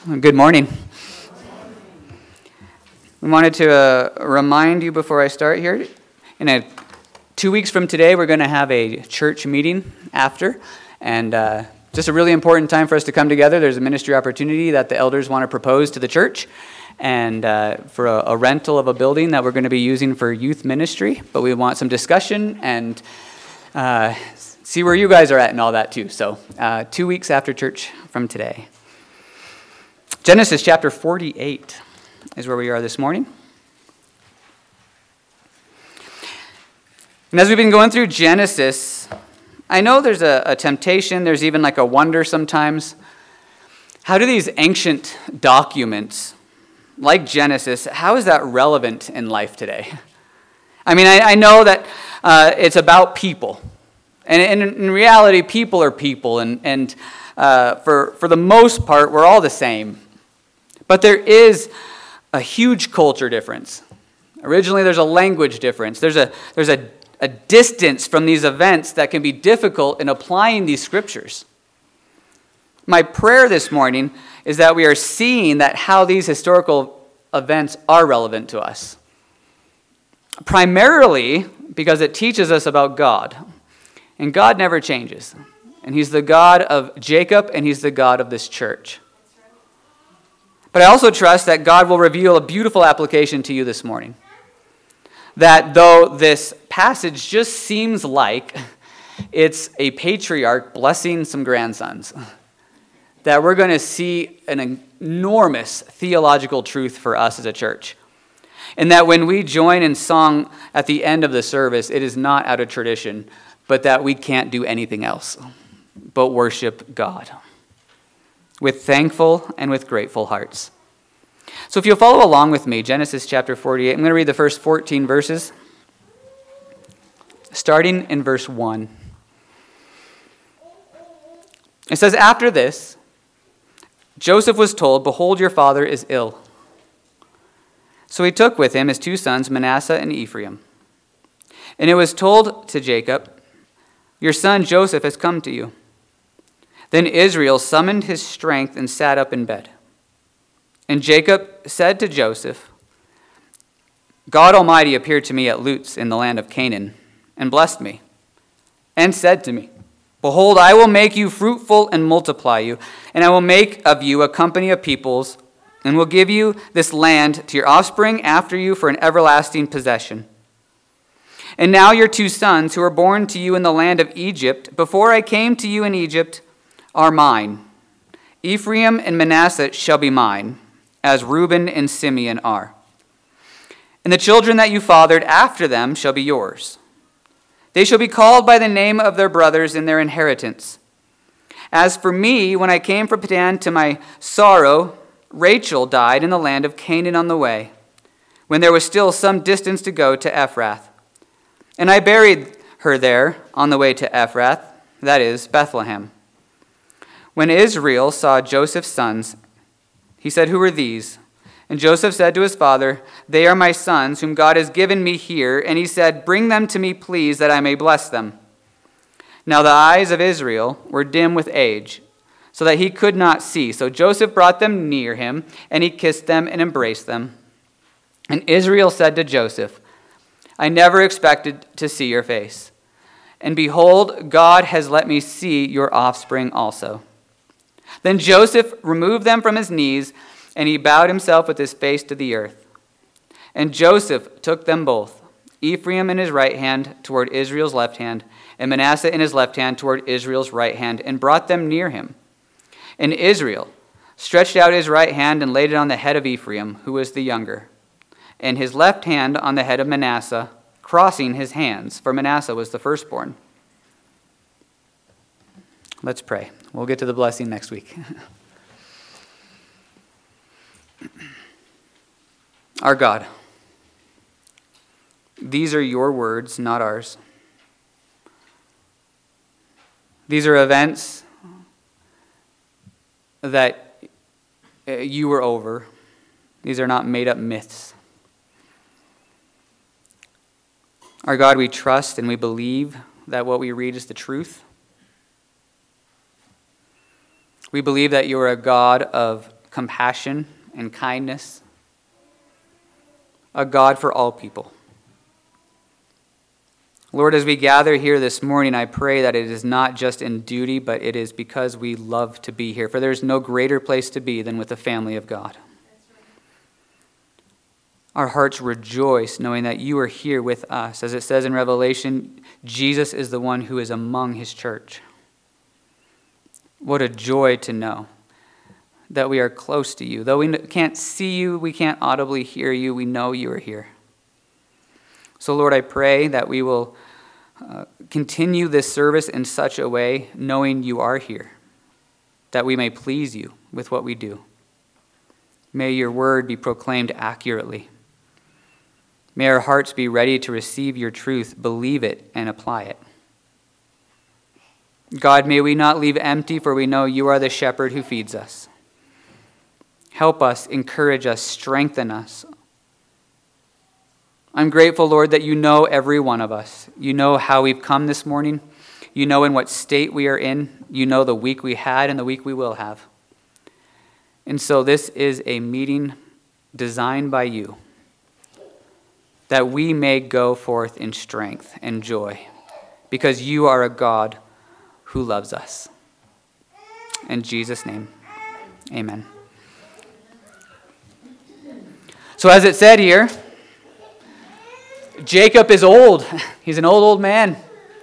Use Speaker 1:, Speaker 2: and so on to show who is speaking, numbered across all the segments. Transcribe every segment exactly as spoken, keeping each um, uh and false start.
Speaker 1: Good morning. We wanted to uh, remind you before I start here, in a, two weeks from today, we're going to have a church meeting after, and uh, just a really important time for us to come together. There's a ministry opportunity that the elders want to propose to the church, and uh, for a, a rental of a building that we're going to be using for youth ministry, but we want some discussion and uh, see where you guys are at and all that too. So uh, two weeks after church from today. Genesis chapter forty-eight is where we are this morning. And as we've been going through Genesis, I know there's a, a temptation, there's even like a wonder sometimes. How do these ancient documents, like Genesis, how is that relevant in life today? I mean, I, I know that uh, it's about people. And in, in reality, people are people. And, and uh, for, for the most part, we're all the same. But there is a huge culture difference. Originally, there's a language difference. There's a there's a, a distance from these events that can be difficult in applying these scriptures. My prayer this morning is that we are seeing that how these historical events are relevant to us. Primarily because it teaches us about God. And God never changes. And He's the God of Jacob, and He's the God of this church. But I also trust that God will reveal a beautiful application to you this morning. That though this passage just seems like it's a patriarch blessing some grandsons, that we're going to see an enormous theological truth for us as a church. And that when we join in song at the end of the service, it is not out of tradition, but that we can't do anything else but worship God with thankful and with grateful hearts. So if you'll follow along with me, Genesis chapter forty-eight, I'm going to read the first fourteen verses, starting in verse one. It says, "After this, Joseph was told, 'Behold, your father is ill.' So he took with him his two sons, Manasseh and Ephraim. And it was told to Jacob, 'Your son Joseph has come to you.' Then Israel summoned his strength and sat up in bed. And Jacob said to Joseph, 'God Almighty appeared to me at Luz in the land of Canaan and blessed me, and said to me, Behold, I will make you fruitful and multiply you, and I will make of you a company of peoples, and will give you this land to your offspring after you for an everlasting possession. And now your two sons, who were born to you in the land of Egypt, before I came to you in Egypt, are mine. Ephraim and Manasseh shall be mine, as Reuben and Simeon are. And the children that you fathered after them shall be yours. They shall be called by the name of their brothers in their inheritance. As for me, when I came from Padan to my sorrow, Rachel died in the land of Canaan on the way, when there was still some distance to go to Ephrath. And I buried her there on the way to Ephrath, that is, Bethlehem. When Israel saw Joseph's sons, he said, Who are these? And Joseph said to his father, They are my sons, whom God has given me here. And he said, Bring them to me, please, that I may bless them. Now the eyes of Israel were dim with age, so that he could not see. So Joseph brought them near him, and he kissed them and embraced them. And Israel said to Joseph, I never expected to see your face. And behold, God has let me see your offspring also. Then Joseph removed them from his knees, and he bowed himself with his face to the earth. And Joseph took them both, Ephraim in his right hand toward Israel's left hand, and Manasseh in his left hand toward Israel's right hand, and brought them near him. And Israel stretched out his right hand and laid it on the head of Ephraim, who was the younger, and his left hand on the head of Manasseh, crossing his hands, for Manasseh was the firstborn. Let's pray. We'll get to the blessing next week. Our God, these are your words, not ours. These are events that you were over. These are not made-up myths. Our God, we trust and we believe that what we read is the truth. We believe that you are a God of compassion and kindness, a God for all people. Lord, as we gather here this morning, I pray that it is not just in duty, but it is because we love to be here. For there is no greater place to be than with the family of God. Our hearts rejoice knowing that you are here with us. As it says in Revelation, Jesus is the one who is among his church. What a joy to know that we are close to you. Though we can't see you, we can't audibly hear you, we know you are here. So, Lord, I pray that we will uh, continue this service in such a way, knowing you are here, that we may please you with what we do. May your word be proclaimed accurately. May our hearts be ready to receive your truth, believe it, and apply it. God, may we not leave empty, for we know you are the shepherd who feeds us. Help us, encourage us, strengthen us. I'm grateful, Lord, that you know every one of us. You know how we've come this morning. You know in what state we are in. You know the week we had and the week we will have. And so this is a meeting designed by you, that we may go forth in strength and joy, because you are a God who loves us. In Jesus' name, amen. So as it said here, Jacob is old. He's an old, old man.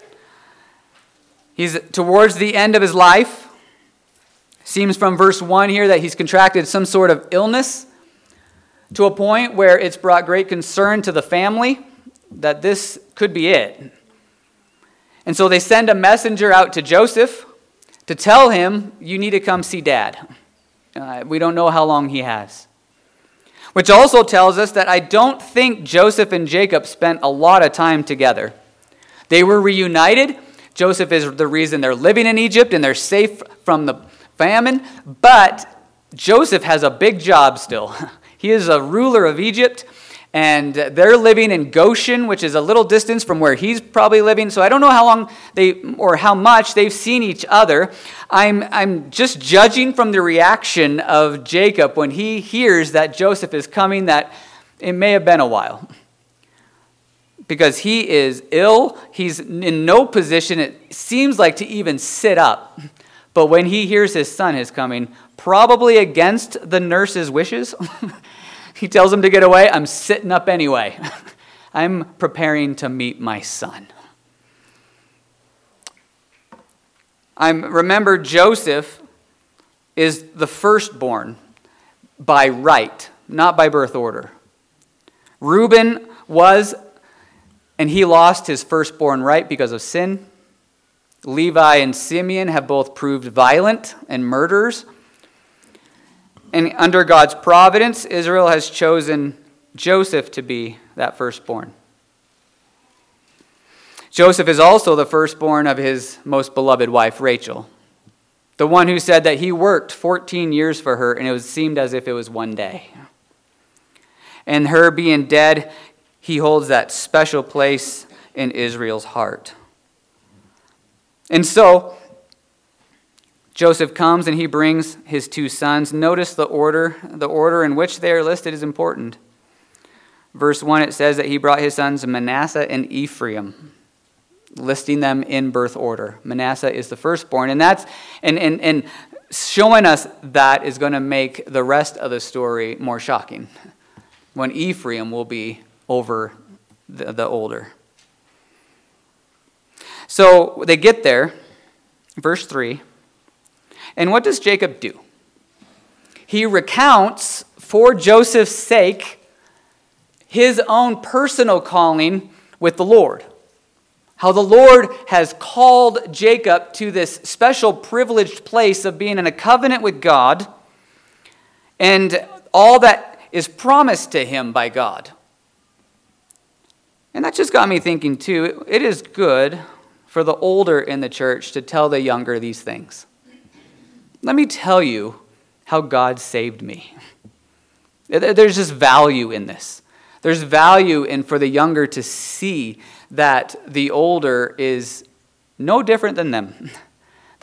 Speaker 1: He's towards the end of his life. Seems from verse one here that he's contracted some sort of illness to a point where it's brought great concern to the family that this could be it. And so they send a messenger out to Joseph to tell him, you need to come see Dad. Uh, we don't know how long he has. Which also tells us that I don't think Joseph and Jacob spent a lot of time together. They were reunited. Joseph is the reason they're living in Egypt and they're safe from the famine. But Joseph has a big job still. He is a ruler of Egypt, and they're living in Goshen, which is a little distance from where he's probably living. So I don't know how long they or how much they've seen each other. I'm I'm just judging from the reaction of Jacob when he hears that Joseph is coming, that it may have been a while. Because he is ill, he's in no position, it seems like, to even sit up. But when he hears his son is coming, probably against the nurse's wishes, he tells him to get away. I'm sitting up anyway. I'm preparing to meet my son. I remember Joseph is the firstborn by right, not by birth order. Reuben was, and he lost his firstborn right because of sin. Levi and Simeon have both proved violent and murderers. And under God's providence, Israel has chosen Joseph to be that firstborn. Joseph is also the firstborn of his most beloved wife, Rachel, the one who said that he worked fourteen years for her and it was, seemed as if it was one day. And her being dead, he holds that special place in Israel's heart. And so, Joseph comes and he brings his two sons. Notice the order. The order in which they are listed is important. Verse one, it says that he brought his sons Manasseh and Ephraim, listing them in birth order. Manasseh is the firstborn. And that's and and, and showing us that is going to make the rest of the story more shocking, when Ephraim will be over the, the older. So they get there, verse three, and what does Jacob do? He recounts, for Joseph's sake, his own personal calling with the Lord. How the Lord has called Jacob to this special privileged place of being in a covenant with God, and all that is promised to him by God. And that just got me thinking too, it is good for the older in the church to tell the younger these things. Let me tell you how God saved me. There's just value in this. There's value in for the younger to see that the older is no different than them.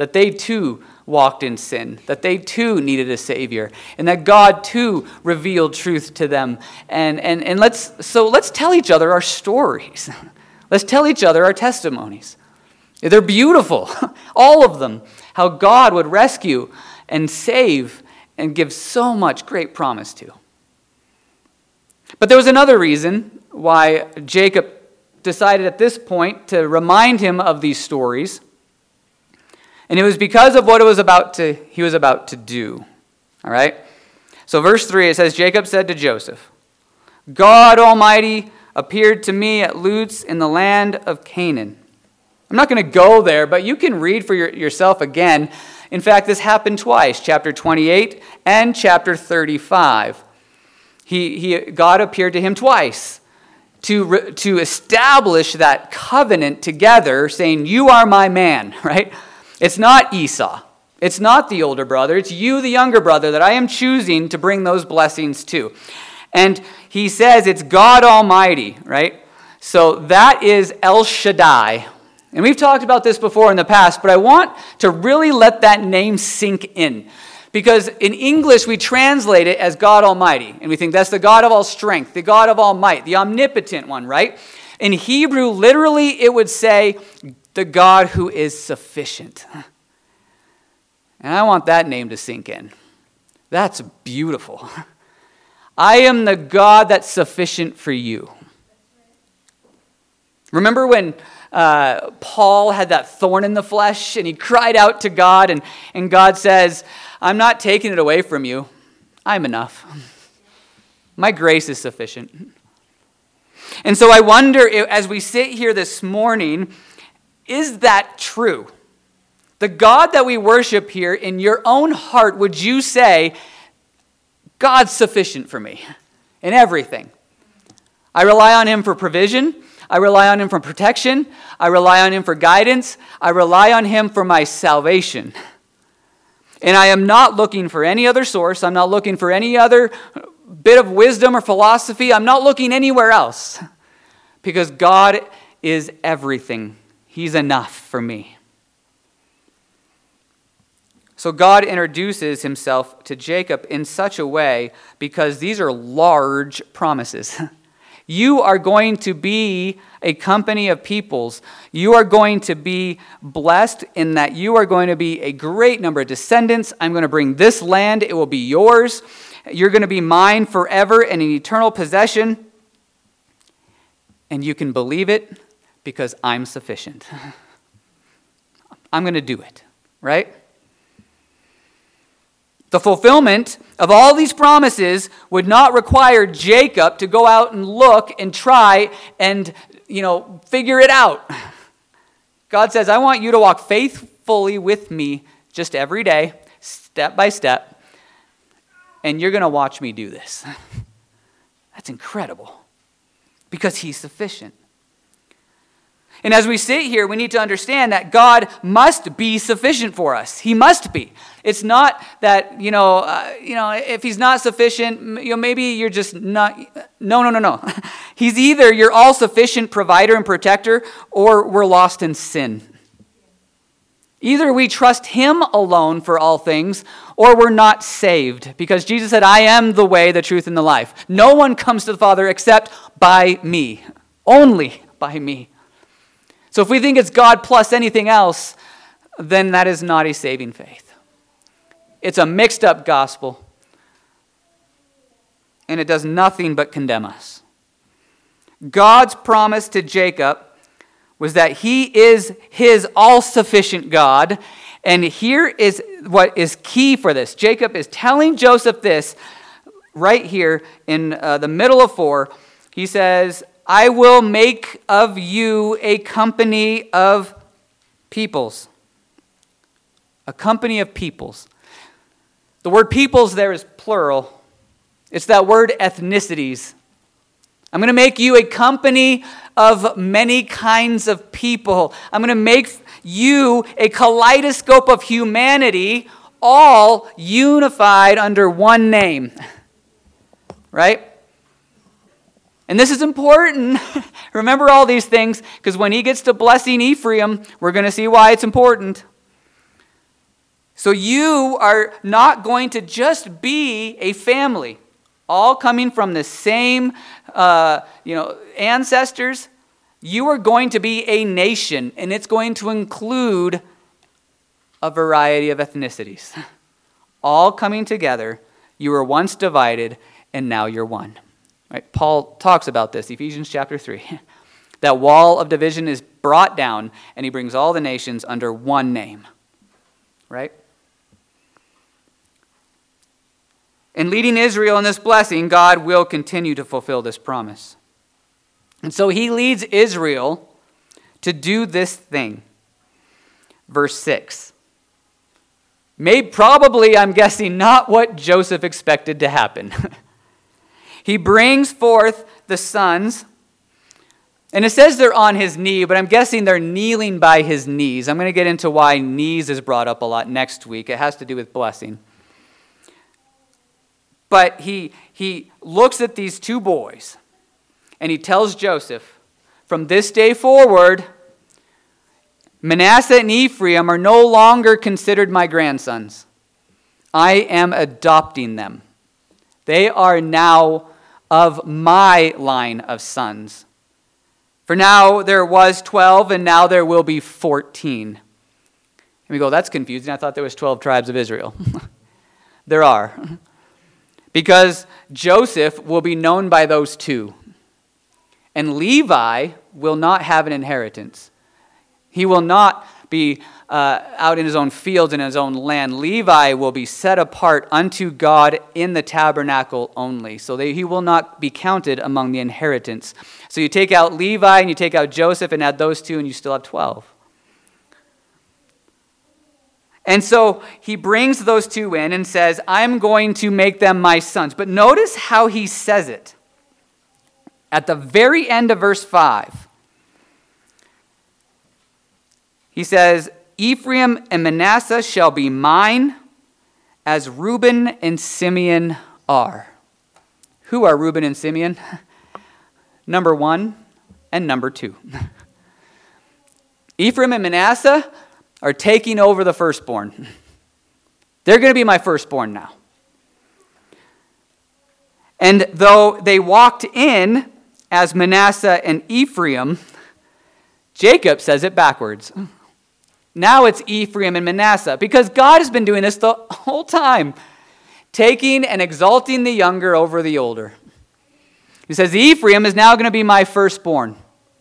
Speaker 1: that they too walked in sin, that they too needed a Savior, and that God too revealed truth to them. And, and, and let's so let's tell each other our stories. Let's tell each other our testimonies. They're beautiful, all of them, how God would rescue and save and give so much great promise to. But there was another reason why Jacob decided at this point to remind him of these stories. And it was because of what it was about to he was about to do. All right? So verse three, it says, Jacob said to Joseph, God Almighty appeared to me at Luz in the land of Canaan. I'm not going to go there, but you can read for your, yourself again. In fact, this happened twice, chapter twenty-eight and chapter thirty-five. He, he, God appeared to him twice to, to establish that covenant together, saying, you are my man, right? It's not Esau. It's not the older brother. It's you, the younger brother, that I am choosing to bring those blessings to. And he says it's God Almighty, right? So that is El Shaddai. And we've talked about this before in the past, but I want to really let that name sink in. Because in English, we translate it as God Almighty. And we think that's the God of all strength, the God of all might, the omnipotent one, right? In Hebrew, literally, it would say the God who is sufficient. And I want that name to sink in. That's beautiful. I am the God that's sufficient for you. Remember when uh, Paul had that thorn in the flesh and he cried out to God and, and God says, I'm not taking it away from you. I'm enough. My grace is sufficient. And so I wonder, if, as we sit here this morning, is that true? The God that we worship here, in your own heart, would you say, God's sufficient for me in everything? I rely on him for provision. I rely on him for protection. I rely on him for guidance. I rely on him for my salvation. And I am not looking for any other source. I'm not looking for any other bit of wisdom or philosophy. I'm not looking anywhere else. Because God is everything. He's enough for me. So God introduces himself to Jacob in such a way because these are large promises. You are going to be a company of peoples. You are going to be blessed in that you are going to be a great number of descendants. I'm going to bring this land. It will be yours. You're going to be mine forever and an eternal possession. And you can believe it because I'm sufficient. I'm going to do it, right? The fulfillment of all these promises would not require Jacob to go out and look and try and, you know, figure it out. God says, I want you to walk faithfully with me just every day, step by step, and you're going to watch me do this. That's incredible because he's sufficient. And as we sit here, we need to understand that God must be sufficient for us. He must be. It's not that, you know, uh, you know, if he's not sufficient, you know, maybe you're just not. No, no, no, no. He's either your all-sufficient provider and protector, or we're lost in sin. Either we trust him alone for all things, or we're not saved. Because Jesus said, I am the way, the truth, and the life. No one comes to the Father except by me. Only by me. So if we think it's God plus anything else, then that is not a saving faith. It's a mixed up gospel. And it does nothing but condemn us. God's promise to Jacob was that he is his all-sufficient God. And here is what is key for this. Jacob is telling Joseph this right here in uh, the middle of four. He says, I will make of you a company of peoples. A company of peoples. The word peoples there is plural. It's that word ethnicities. I'm going to make you a company of many kinds of people. I'm going to make you a kaleidoscope of humanity, all unified under one name. Right? And this is important. Remember all these things, because when he gets to blessing Ephraim, we're going to see why it's important. So you are not going to just be a family, all coming from the same uh, you know, ancestors. You are going to be a nation, and it's going to include a variety of ethnicities. All coming together. You were once divided, and now you're one. Right? Paul talks about this, Ephesians chapter three. That wall of division is brought down, and he brings all the nations under one name. Right? In leading Israel in this blessing, God will continue to fulfill this promise. And so he leads Israel to do this thing. Verse six. Maybe, probably, I'm guessing, not what Joseph expected to happen. He brings forth the sons, and it says they're on his knee, but I'm guessing they're kneeling by his knees. I'm going to get into why knees is brought up a lot next week. It has to do with blessing. But he, he looks at these two boys, and he tells Joseph, from this day forward, Manasseh and Ephraim are no longer considered my grandsons. I am adopting them. They are now of my line of sons. For now there was twelve, and now there will be fourteen. And we go, that's confusing. I thought there was twelve tribes of Israel. There are. Because Joseph will be known by those two. And Levi will not have an inheritance. He will not be uh, out in his own fields and his own land. Levi will be set apart unto God in the tabernacle only. So that he will not be counted among the inheritance. So you take out Levi and you take out Joseph and add those two and you still have twelve. And so he brings those two in and says, I'm going to make them my sons. But notice how he says it. At the very end of verse five. He says, Ephraim and Manasseh shall be mine, as Reuben and Simeon are. Who are Reuben and Simeon? Number one and number two. Ephraim and Manasseh are taking over the firstborn. They're going to be my firstborn now. And though they walked in as Manasseh and Ephraim, Jacob says it backwards. Now it's Ephraim and Manasseh, because God has been doing this the whole time, taking and exalting the younger over the older. He says, Ephraim is now going to be my firstborn.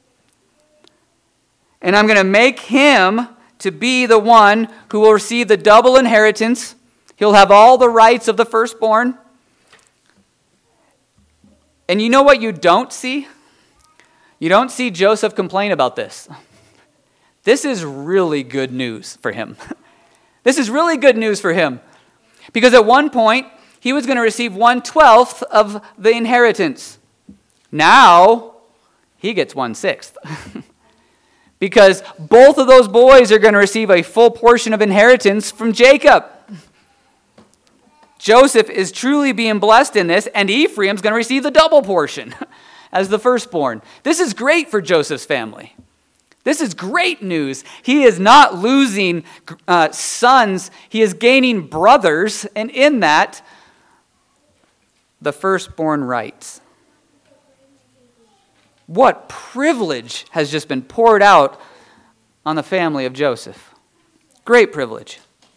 Speaker 1: And I'm going to make him to be the one who will receive the double inheritance. He'll have all the rights of the firstborn. And you know what you don't see? You don't see Joseph complain about this. This is really good news for him. This is really good news for him. Because at one point, he was going to receive one twelfth of the inheritance. Now, he gets one sixth. Because both of those boys are going to receive a full portion of inheritance from Jacob. Joseph is truly being blessed in this, and Ephraim's going to receive the double portion as the firstborn. This is great for Joseph's family. This is great news. He is not losing uh, sons. He is gaining brothers, and in that, the firstborn rights. What privilege has just been poured out on the family of Joseph. Great privilege.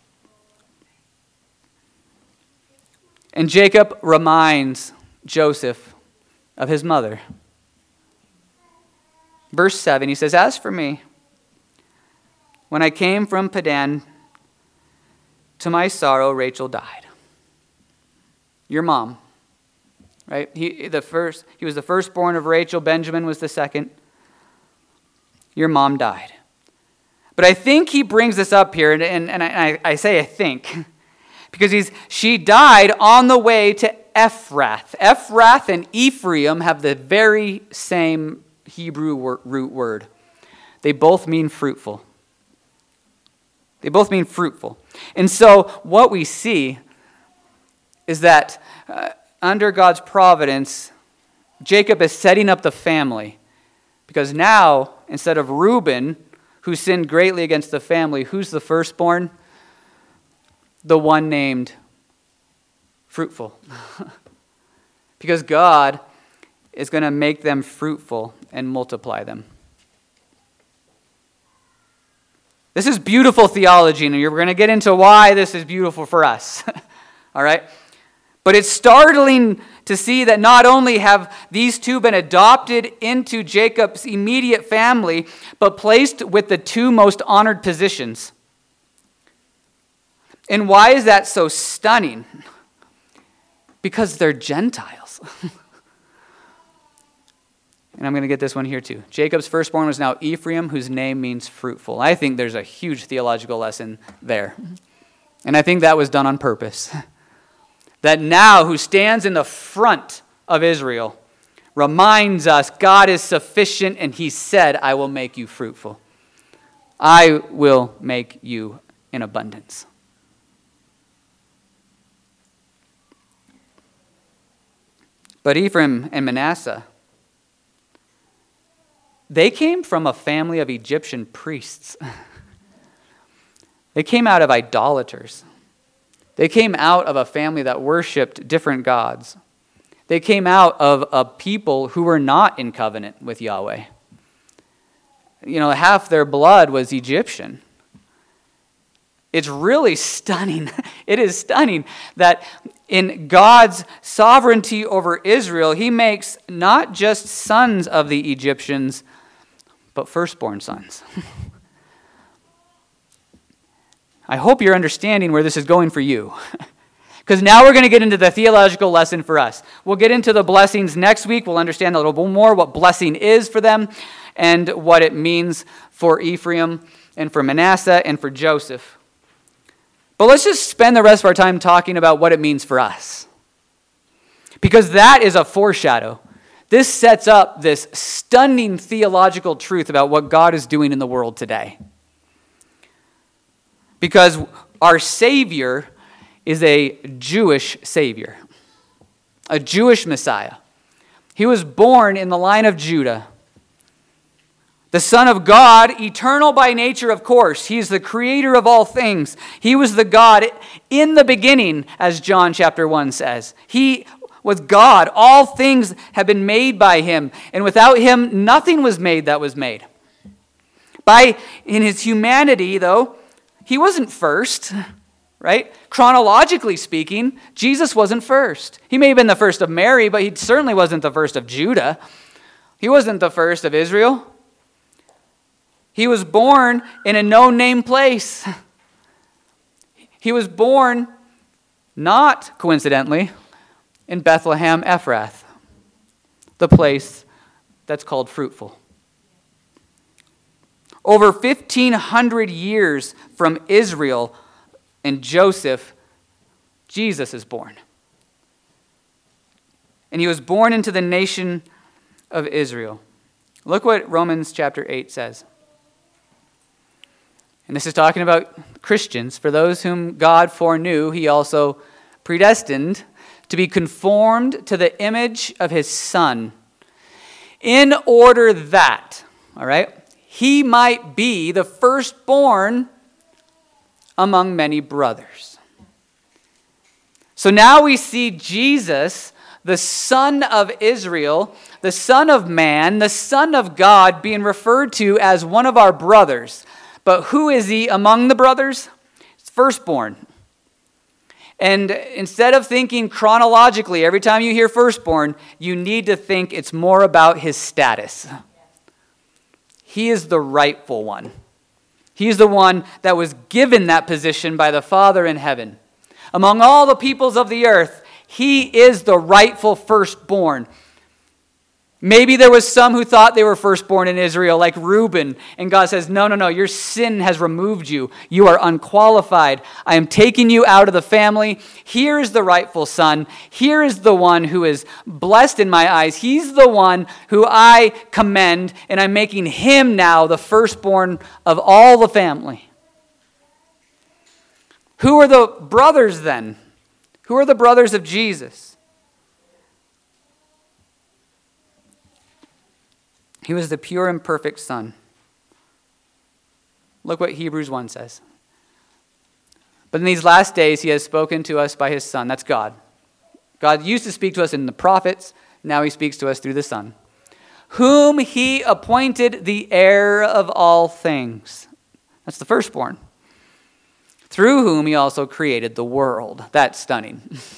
Speaker 1: And Jacob reminds Joseph of his mother. Verse seven, he says, as for me, when I came from Padan, to my sorrow, Rachel died. Your mom, right? He, the first, he was the firstborn of Rachel. Benjamin was the second. Your mom died. But I think he brings this up here, and, and, and I, I say I think, because he's she died on the way to Ephrath. Ephrath and Ephraim have the very same Hebrew root word. They both mean fruitful. They both mean fruitful. And so what we see is that uh, under God's providence, Jacob is setting up the family. Because now, instead of Reuben, who sinned greatly against the family, who's the firstborn? the one named fruitful. Because God is going to make them fruitful and multiply them. This is beautiful theology, and we're going to get into why this is beautiful for us. All right? But it's startling to see that not only have these two been adopted into Jacob's immediate family, but placed with the two most honored positions. And why is that so stunning? Because they're Gentiles. And I'm going to get this one here too. Jacob's firstborn was now Ephraim, whose name means fruitful. I think there's a huge theological lesson there. And I think that was done on purpose. That now who stands in the front of Israel reminds us God is sufficient, and he said, I will make you fruitful. I will make you in abundance. But Ephraim and Manasseh, they came from a family of Egyptian priests. They came out of idolaters. They came out of a family that worshiped different gods. They came out of a people who were not in covenant with Yahweh. You know, half their blood was Egyptian. It's really stunning. It is stunning that in God's sovereignty over Israel, he makes not just sons of the Egyptians, but firstborn sons. I hope you're understanding where this is going for you. Because now we're going to get into the theological lesson for us. We'll get into the blessings next week. We'll understand a little bit more what blessing is for them and what it means for Ephraim and for Manasseh and for Joseph. But let's just spend the rest of our time talking about what it means for us. Because that is a foreshadow. This sets up this stunning theological truth about what God is doing in the world today. Because our Savior is a Jewish Savior, a Jewish Messiah. He was born in the line of Judah. The Son of God, eternal by nature, of course. He is the creator of all things. He was the God in the beginning, as John chapter one says. He was God. All things have been made by him, and without him, nothing was made that was made. By in his humanity, though, he wasn't first, right? Chronologically speaking, Jesus wasn't first. He may have been the first of Mary, but he certainly wasn't the first of Judah. He wasn't the first of Israel. He was born in a no-name place. He was born, not coincidentally, in Bethlehem Ephrath, the place that's called fruitful. Over fifteen hundred years from Israel and Joseph, Jesus is born. And he was born into the nation of Israel. Look what Romans chapter eight says. And this is talking about Christians. For those whom God foreknew, he also predestined to be conformed to the image of his Son, in order that, all right, he might be the firstborn among many brothers. So now we see Jesus, the Son of Israel, the Son of Man, the Son of God, being referred to as one of our brothers. But who is he among the brothers? It's firstborn. And instead of thinking chronologically, every time you hear firstborn, you need to think it's more about his status. He is the rightful one. He's the one that was given that position by the Father in heaven. Among all the peoples of the earth, he is the rightful firstborn. Maybe there was some who thought they were firstborn in Israel, like Reuben, and God says, no, no, no, your sin has removed you. You are unqualified. I am taking you out of the family. Here is the rightful son. Here is the one who is blessed in my eyes. He's the one who I commend, and I'm making him now the firstborn of all the family. Who are the brothers then? Who are the brothers of Jesus? He was the pure and perfect Son. Look what Hebrews one says. But in these last days, he has spoken to us by his Son. That's God. God used to speak to us in the prophets. Now he speaks to us through the Son, whom he appointed the heir of all things. That's the firstborn. Through whom he also created the world. That's stunning.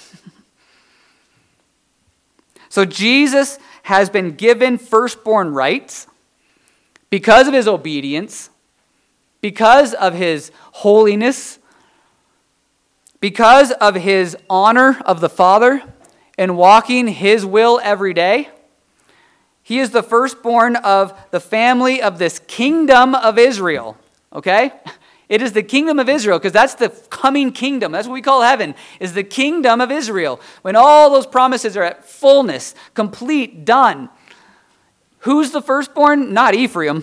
Speaker 1: So Jesus has been given firstborn rights because of his obedience, because of his holiness, because of his honor of the Father and walking his will every day. He is the firstborn of the family of this kingdom of Israel. Okay? It is the kingdom of Israel, because that's the coming kingdom. That's what we call heaven, is the kingdom of Israel. When all those promises are at fullness, complete, done. Who's the firstborn? Not Ephraim.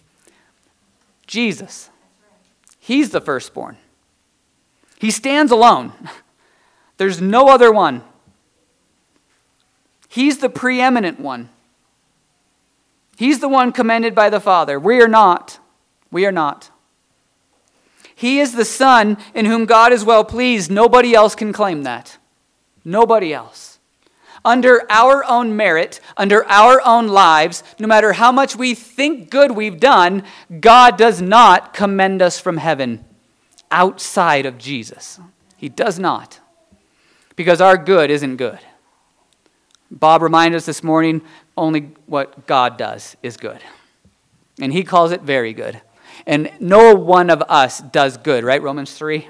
Speaker 1: Jesus. He's the firstborn. He stands alone. There's no other one. He's the preeminent one. He's the one commended by the Father. We are not. We are not. He is the Son in whom God is well pleased. Nobody else can claim that. Nobody else. Under our own merit, under our own lives, no matter how much we think good we've done, God does not commend us from heaven outside of Jesus. He does not. Because our good isn't good. Bob reminded us this morning, only what God does is good. And he calls it very good. And no one of us does good, right? Romans three.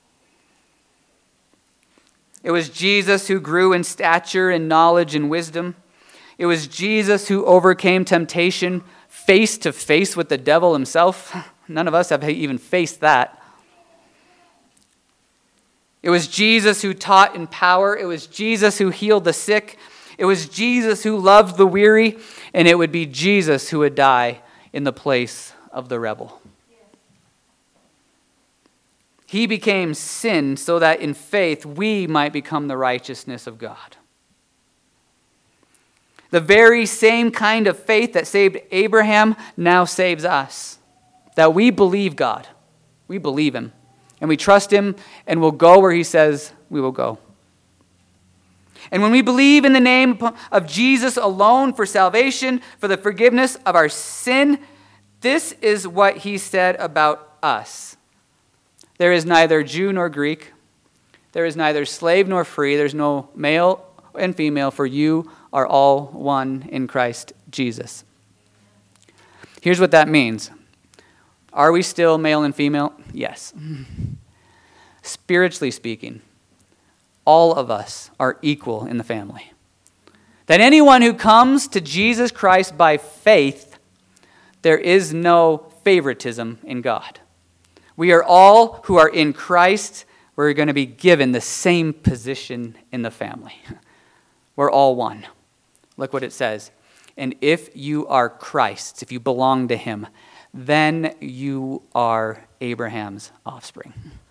Speaker 1: It was Jesus who grew in stature and knowledge and wisdom. It was Jesus who overcame temptation face to face with the devil himself. None of us have even faced that. It was Jesus who taught in power. It was Jesus who healed the sick. It was Jesus who loved the weary. And it would be Jesus who would die in the place of the rebel. He became sin so that in faith we might become the righteousness of God. The very same kind of faith that saved Abraham now saves us. That we believe God. We believe him. And we trust him and will go where he says we will go. And when we believe in the name of Jesus alone for salvation, for the forgiveness of our sin, this is what he said about us. There is neither Jew nor Greek. There is neither slave nor free. There's no male and female, for you are all one in Christ Jesus. Here's what that means. Are we still male and female? Yes. Spiritually speaking, all of us are equal in the family. That anyone who comes to Jesus Christ by faith, there is no favoritism in God. We are all who are in Christ, we're going to be given the same position in the family. We're all one. Look what it says. And if you are Christ's, if you belong to him, then you are Abraham's offspring.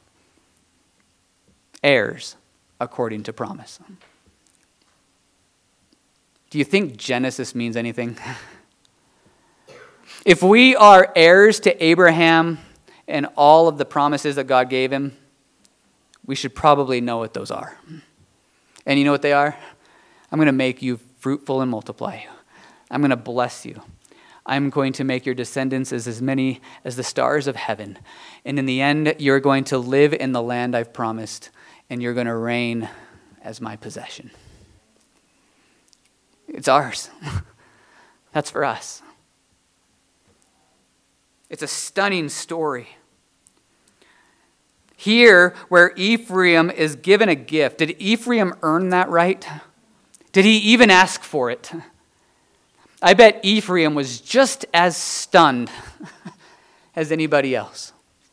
Speaker 1: Heirs according to promise. Do you think Genesis means anything? If we are heirs to Abraham and all of the promises that God gave him, we should probably know what those are. And you know what they are? I'm going to make you fruitful and multiply you. I'm going to bless you. I'm going to make your descendants as, as many as the stars of heaven. And in the end, you're going to live in the land I've promised, and you're going to reign as my possession. It's ours. That's for us. It's a stunning story. Here, where Ephraim is given a gift, did Ephraim earn that right? Did he even ask for it? I bet Ephraim was just as stunned as anybody else.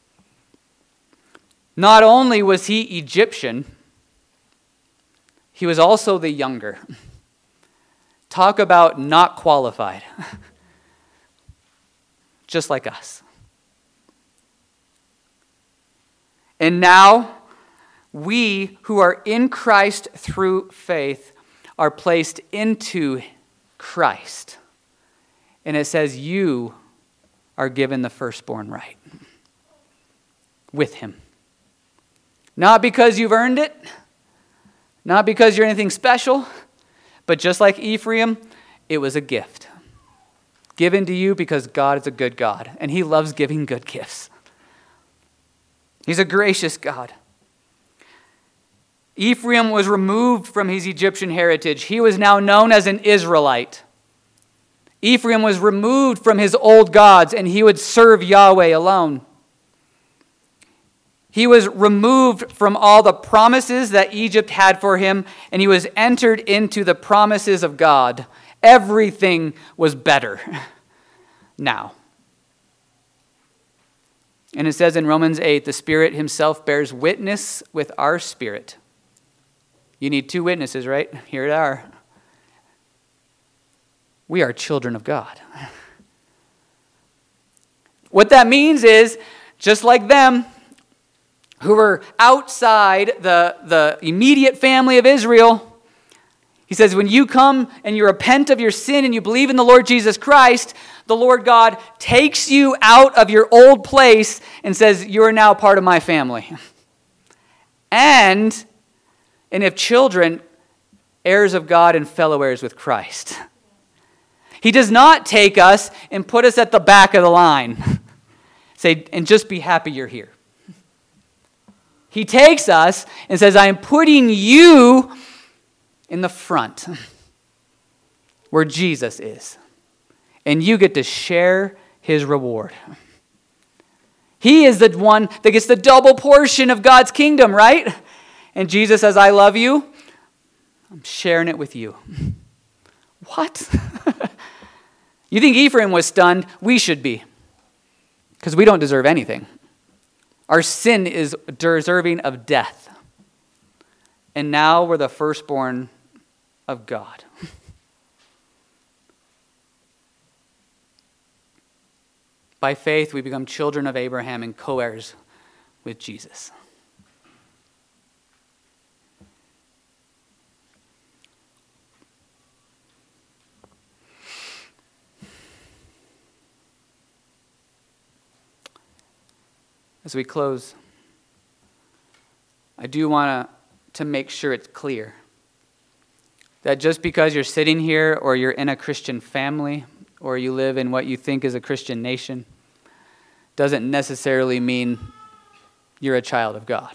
Speaker 1: Not only was he Egyptian, he was also the younger. Talk about not qualified. Just like us. And now, we who are in Christ through faith are placed into Christ. And it says you are given the firstborn right with him. Not because you've earned it, not because you're anything special, but just like Ephraim, it was a gift. Given to you because God is a good God, and he loves giving good gifts. He's a gracious God. Ephraim was removed from his Egyptian heritage. He was now known as an Israelite. Ephraim was removed from his old gods, and he would serve Yahweh alone. He was removed from all the promises that Egypt had for him, and he was entered into the promises of God. Everything was better now. And it says in Romans eight, the Spirit himself bears witness with our spirit. You need two witnesses, right? Here they are. We are children of God. What that means is, just like them, who were outside the, the immediate family of Israel, he says, when you come and you repent of your sin and you believe in the Lord Jesus Christ, the Lord God takes you out of your old place and says, you are now part of my family. And, and if children, heirs of God and fellow heirs with Christ. He does not take us and put us at the back of the line. Say, and just be happy you're here. He takes us and says, I am putting you in the front where Jesus is. And you get to share his reward. He is the one that gets the double portion of God's kingdom, right? And Jesus says, I love you. I'm sharing it with you. What? You think Ephraim was stunned? We should be. Because we don't deserve anything. Our sin is deserving of death. And now we're the firstborn of God. By faith, we become children of Abraham and co-heirs with Jesus. As we close, I do want to to make sure it's clear that just because you're sitting here or you're in a Christian family or you live in what you think is a Christian nation doesn't necessarily mean you're a child of God.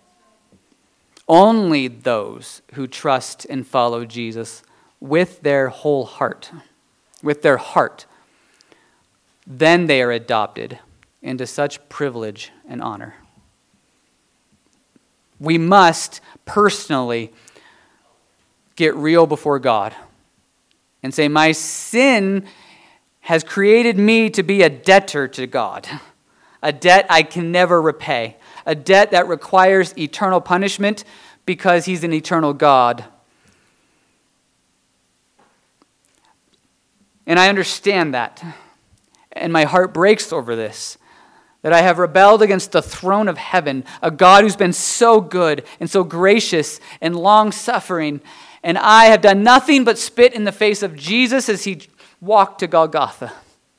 Speaker 1: Only those who trust and follow Jesus with their whole heart, with their heart, then they are adopted into such privilege and honor. We must personally get real before God and say, my sin has created me to be a debtor to God, a debt I can never repay, a debt that requires eternal punishment because he's an eternal God. And I understand that, and my heart breaks over this. That I have rebelled against the throne of heaven, a God who's been so good and so gracious and long-suffering, and I have done nothing but spit in the face of Jesus as he walked to Golgotha.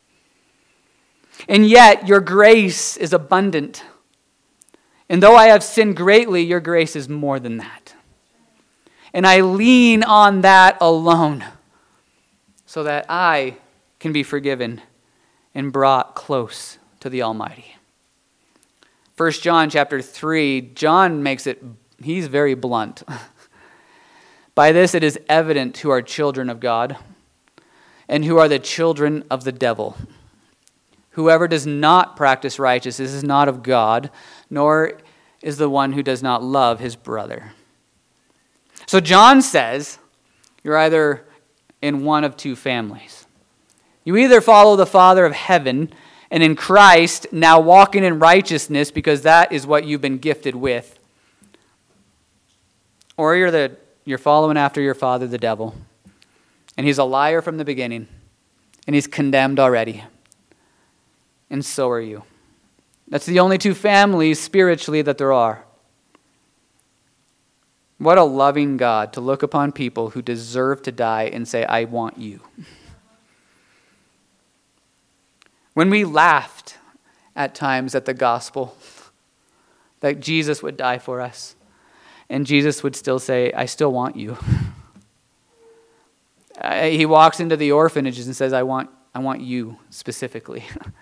Speaker 1: And yet, your grace is abundant. And though I have sinned greatly, your grace is more than that. And I lean on that alone so that I can be forgiven and brought close to the Almighty. First John chapter three, John makes it, he's very blunt. By this it is evident who are children of God and who are the children of the devil. Whoever does not practice righteousness is not of God, nor is the one who does not love his brother. So John says, you're either in one of two families. You either follow the Father of heaven, and in Christ, now walking in righteousness because that is what you've been gifted with. Or you're the you're following after your father, the devil. And he's a liar from the beginning. And he's condemned already. And so are you. That's the only two families spiritually that there are. What a loving God to look upon people who deserve to die and say, I want you. When we laughed at times at the gospel, that Jesus would die for us. And Jesus would still say, I still want you. uh, he walks into the orphanages and says, I want, I want you specifically.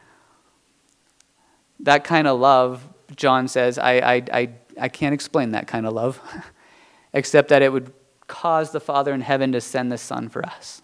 Speaker 1: That kind of love, John says, I, I, I, I can't explain that kind of love, except that it would cause the Father in heaven to send the Son for us.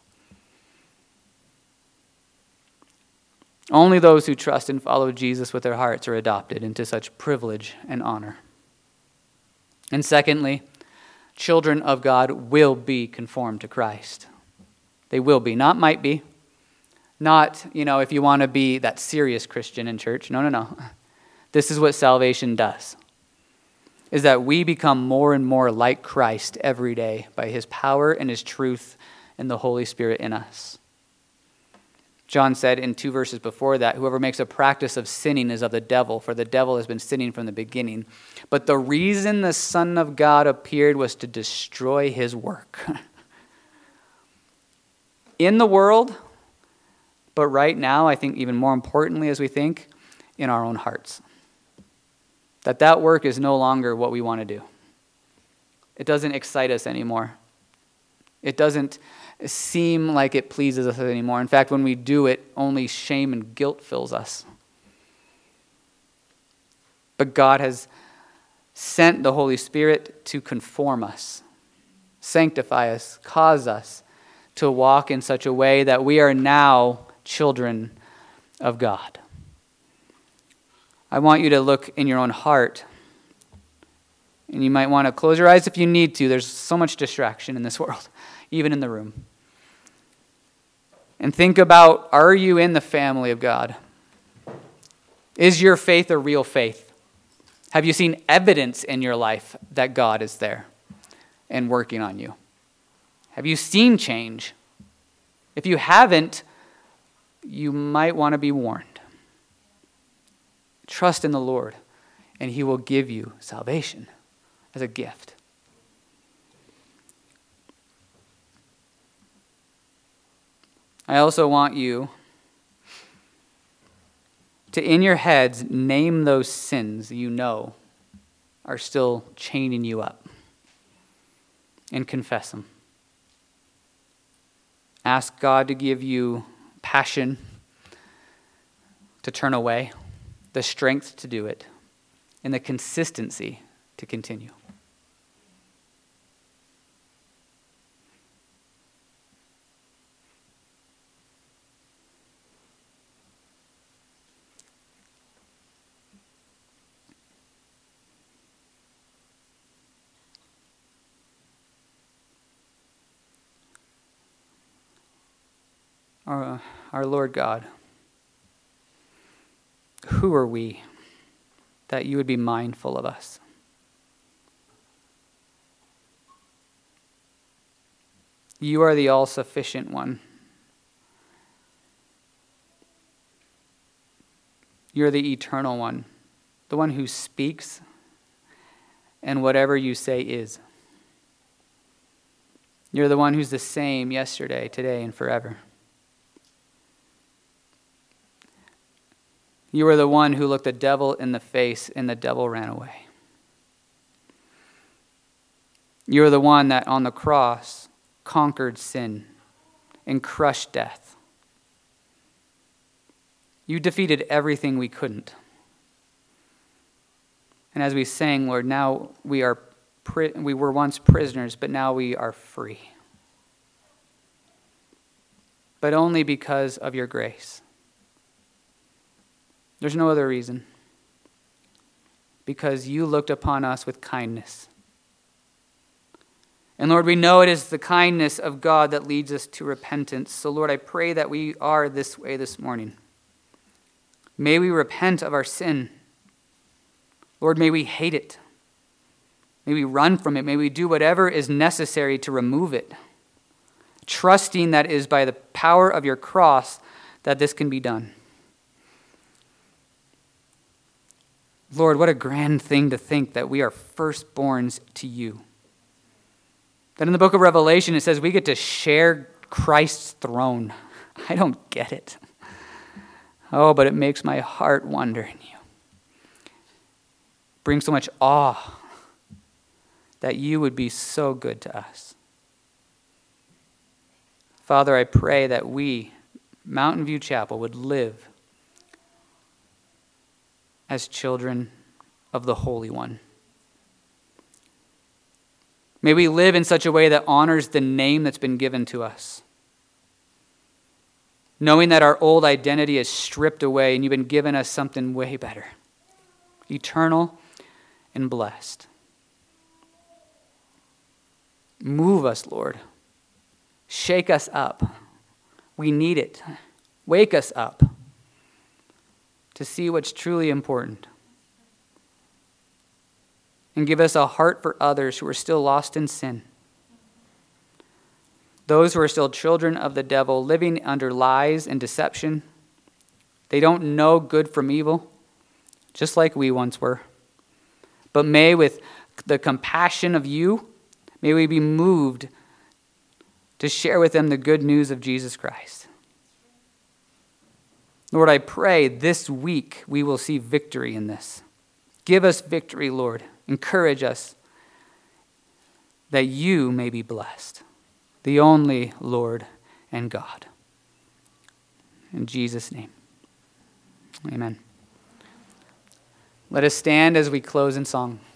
Speaker 1: Only those who trust and follow Jesus with their hearts are adopted into such privilege and honor. And secondly, children of God will be conformed to Christ. They will be, not might be. Not, you know, if you want to be that serious Christian in church. No, no, no. This is what salvation does. Is that we become more and more like Christ every day by his power and his truth and the Holy Spirit in us. John said in two verses before that, whoever makes a practice of sinning is of the devil, for the devil has been sinning from the beginning. But the reason the Son of God appeared was to destroy his work. In the world, but right now, I think even more importantly as we think, in our own hearts. That that work is no longer what we want to do. It doesn't excite us anymore. It doesn't seem like it pleases us anymore. In fact, when we do it, only shame and guilt fills us. But God has sent the Holy Spirit to conform us, sanctify us, cause us to walk in such a way that we are now children of God. I want you to look in your own heart. And you might want to close your eyes if you need to. There's so much distraction in this world, even in the room. And think about, are you in the family of God? Is your faith a real faith? Have you seen evidence in your life that God is there and working on you? Have you seen change? If you haven't, you might want to be warned. Trust in the Lord, and he will give you salvation as a gift. I also want you to, in your heads, name those sins you know are still chaining you up and confess them. Ask God to give you passion to turn away, the strength to do it, and the consistency to continue. Our, our Lord God, who are we that you would be mindful of us? You are the all-sufficient one. You're the eternal one, the one who speaks, and whatever you say is. You're the one who's the same yesterday, today, and forever. You are the one who looked the devil in the face and the devil ran away. You are the one that on the cross conquered sin and crushed death. You defeated everything we couldn't. And as we sang, Lord, now we are pri- we were once prisoners, but now we are free. But only because of your grace. There's no other reason. Because you looked upon us with kindness. And Lord, we know it is the kindness of God that leads us to repentance. So Lord, I pray that we are this way this morning. May we repent of our sin. Lord, may we hate it. May we run from it. May we do whatever is necessary to remove it. Trusting that it is by the power of your cross that this can be done. Lord, what a grand thing to think that we are firstborns to you. That in the book of Revelation it says we get to share Christ's throne. I don't get it. Oh, but it makes my heart wonder in you. bring so much awe that you would be so good to us. Father, I pray that we, Mountain View Chapel, would live as children of the Holy One. May we live in such a way that honors the name that's been given to us, knowing that our old identity is stripped away and you've been given us something way better, eternal and blessed. Move us, Lord. Shake us up. We need it. Wake us up to see what's truly important. And give us a heart for others who are still lost in sin. Those who are still children of the devil, living under lies and deception. They don't know good from evil, just like we once were. But may, with the compassion of you, may we be moved to share with them the good news of Jesus Christ. Lord, I pray this week we will see victory in this. Give us victory, Lord. Encourage us that you may be blessed, the only Lord and God. In Jesus' name, amen. Let us stand as we close in song.